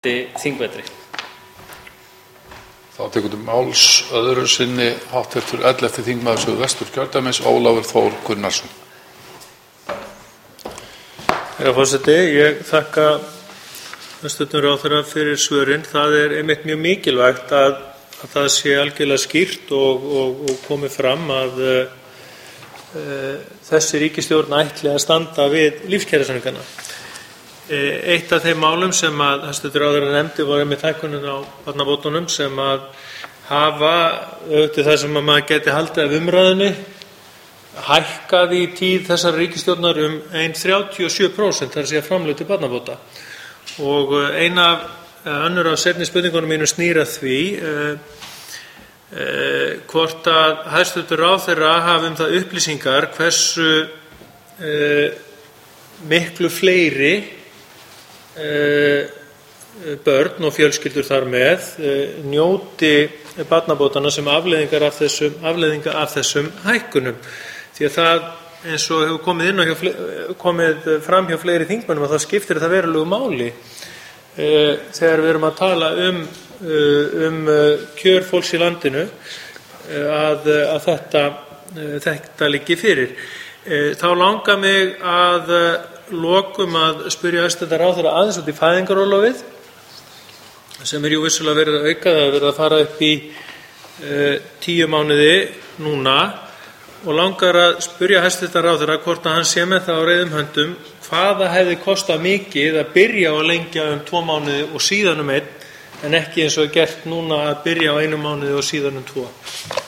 þingvetri. Þá tekur til máls öðru sinni hv. 11. þingmaður Suðvesturkjördæmis, Ólafur Þór Gunnarsson. Herra forseti, ég þakka hæstv. ráðherra fyrir svörin. Það einmitt mjög mikilvægt að það sé algjörlega skýrt og komi fram að þessi ríkisstjórn ætli að standa við lífskjarasamningana. Eitt af þeim málum sem að hæstv. ráðherra nefndi var einmitt hækkunin á barnabótunum sem að hafa auðvitað það sem að maður geti haldið af umræðunni hækkað í tíð þessar ríkisstjórnar 1,37%, þar sé framlög til barnabóta. Og önnur af seinni spurningunum mínu snýr að því hvort að hæstv. ráðherra hafi það upplýsingar hversu miklu fleiri börn og fjölskyldur þar með njóti barnabótanna sem afleiðingar af þessum hækkunum. Því að það, eins og hefur komið fram hjá fleiri þingmönnum, að það skiptir það verulegu máli þegar við erum að tala um kjör fólks í landinu að þetta liggi fyrir. Þá langar mig að lokum að spyrja hæstv. ráðherra aðeins út í fæðingarorlofið sem jú vissulega verið að auka. Það er verið að fara upp í 10 mánuði núna og langar að spyrja hæstv. ráðherra hvort að hann sé með það á reiðum höndum hvað það hefði kostað mikið að byrja á að lengja 2 mánuði og síðan 1 en ekki eins og gert núna að byrja á 1 mánuði og síðan 2.